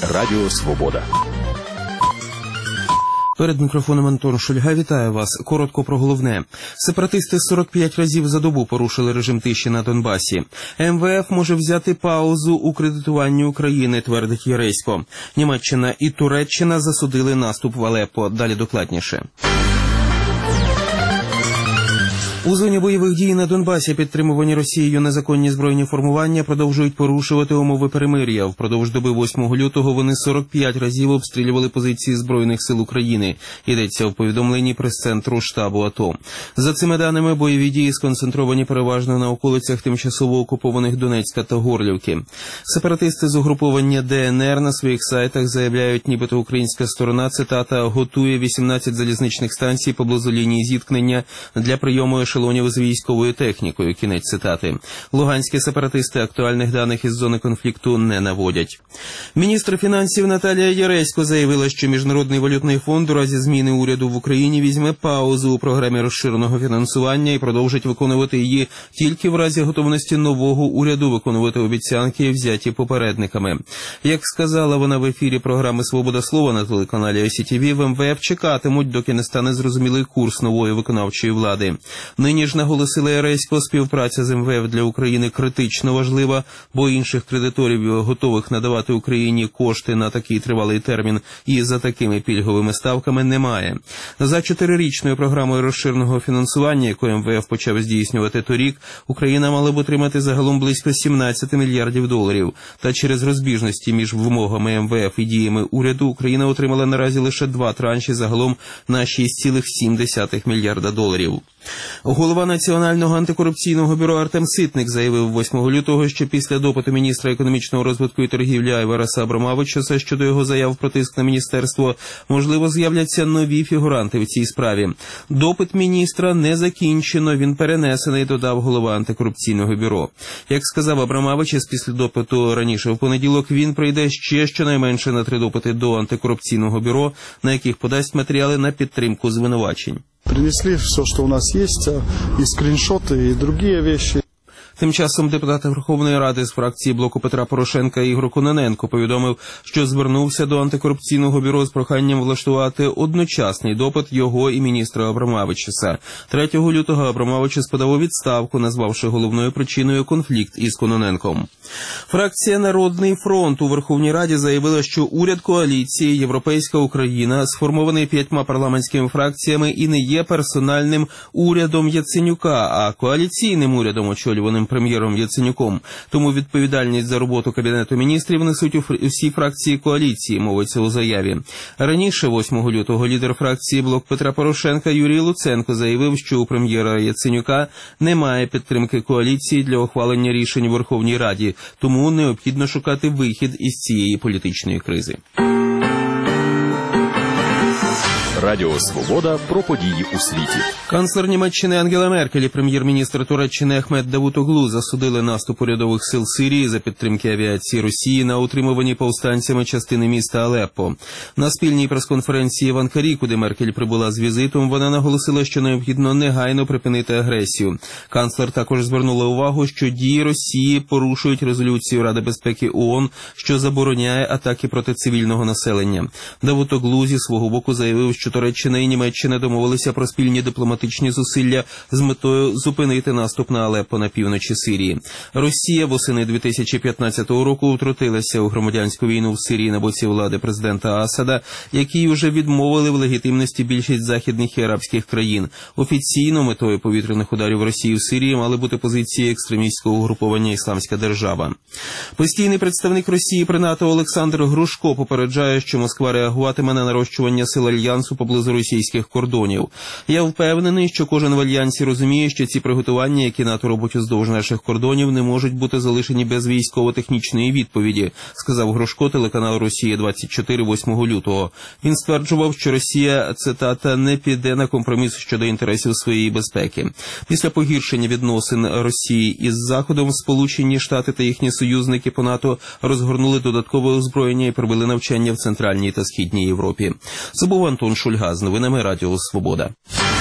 Радіо Свобода. Перед мікрофоном Антон Шульга. Вітаю вас. Коротко про головне. Сепаратисти 45 разів за добу порушили режим тиші на Донбасі. МВФ може взяти паузу у кредитуванні України, твердить Яресько. Німеччина і Туреччина засудили наступ в Алеппо. Далі докладніше. У зоні бойових дій на Донбасі підтримувані Росією незаконні збройні формування продовжують порушувати умови перемир'я. Впродовж доби 8 лютого вони 45 разів обстрілювали позиції Збройних сил України. Йдеться в повідомленні прес-центру штабу АТО. За цими даними, бойові дії сконцентровані переважно на околицях тимчасово окупованих Донецька та Горлівки. Сепаратисти з угруповання ДНР на своїх сайтах заявляють, нібито українська сторона, цитата, готує 18 залізничних станцій поблизу лінії зіткнення для прийому ешелонів з військовою технікою. Кінець цитати. Луганські сепаратисти актуальних даних із зони конфлікту не наводять. Міністр фінансів Наталія Яресько заявила, що Міжнародний валютний фонд у разі зміни уряду в Україні візьме паузу у програмі розширеного фінансування і продовжить виконувати її тільки в разі готовності нового уряду виконувати обіцянки, взяті попередниками. Як сказала вона в ефірі програми «Свобода слова» на телеканалі СІТВ, в МВФ чекатимуть, доки не стане зрозумілий курс нової виконавчої влади. Нині ж, наголосила Яресько, співпраця з МВФ для України критично важлива, бо інших кредиторів, готових надавати Україні кошти на такий тривалий термін і за такими пільговими ставками, немає. За 4-річною програмою розширеного фінансування, яку МВФ почав здійснювати торік, Україна мала б отримати загалом близько 17 мільярдів доларів. Та через розбіжності між вимогами МВФ і діями уряду Україна отримала наразі лише 2 транші загалом на 6,7 мільярда доларів. Голова Національного антикорупційного бюро Артем Ситник заявив 8 лютого, що після допиту міністра економічного розвитку і торгівлі Айвараса Абромавичуса щодо його заяв про тиск на міністерство, можливо, з'являться нові фігуранти в цій справі. Допит міністра не закінчено, він перенесений, додав голова антикорупційного бюро. Як сказав Абромавичус після допиту раніше в понеділок, він прийде ще щонайменше на 3 допити до антикорупційного бюро, на яких подасть матеріали на підтримку звинувачень. Принесли все, что у нас есть, и скриншоты, и другие вещи. Тим часом депутат Верховної Ради з фракції блоку Петра Порошенка Ігор Кононенко повідомив, що звернувся до антикорупційного бюро з проханням влаштувати одночасний допит його і міністра Абромавичуса. 3 лютого Абромавичус подав у відставку, назвавши головною причиною конфлікт із Кононенком. Фракція «Народний фронт» у Верховній Раді заявила, що уряд коаліції «Європейська Україна» сформований 5 парламентськими фракціями і не є персональним урядом Яценюка, а коаліційним урядом, очолюваним прем'єром Яценюком. Тому відповідальність за роботу Кабінету міністрів несуть усі фракції коаліції, мовиться у заяві. Раніше, 8 лютого, лідер фракції блок Петра Порошенка Юрій Луценко заявив, що у прем'єра Яценюка немає підтримки коаліції для ухвалення рішень у Верховній Раді, тому необхідно шукати вихід із цієї політичної кризи. Радіо Свобода про події у світі. Канцлер Німеччини Ангела Меркель і прем'єр-міністр Туреччини Ахмет Давутоглу засудили наступ урядових сил Сирії за підтримки авіації Росії на утримувані повстанцями частини міста Алеппо. На спільній прес-конференції в Анкарі, куди Меркель прибула з візитом, вона наголосила, що необхідно негайно припинити агресію. Канцлер також звернула увагу, що дії Росії порушують резолюцію Ради безпеки ООН, що забороняє атаки проти цивільного населення. Давутоглу зі свого боку заявив, що Туреччина і Німеччина домовилися про спільні дипломатичні зусилля з метою зупинити наступ на Алеппо на півночі Сирії. Росія восени 2015 року втрутилася у громадянську війну в Сирії на боці влади президента Асада, який уже відмовили в легітимності більшість західних і арабських країн. Офіційно метою повітряних ударів Росії в Сирії мали бути позиції екстремістського угруповання «Ісламська держава». Постійний представник Росії при НАТО Олександр Грушко попереджає, що Москва реагуватиме на нарощування сил Альянсу поблизу російських кордонів. Я впевнений, що кожен в Альянсі розуміє, що ці приготування, які НАТО робить уздовж наших кордонів, не можуть бути залишені без військово-технічної відповіді, сказав Грушко телеканалу «Росія-24» 8 лютого. Він стверджував, що Росія, цитата, не піде на компроміс щодо інтересів своєї безпеки. Після погіршення відносин Росії із Заходом, Сполучені Штати та їхні союзники по НАТО розгорнули додаткове озброєння і провели навчання в Центральній та Східній Європі. Це був Антон Шульга з новинами Радіо Свобода.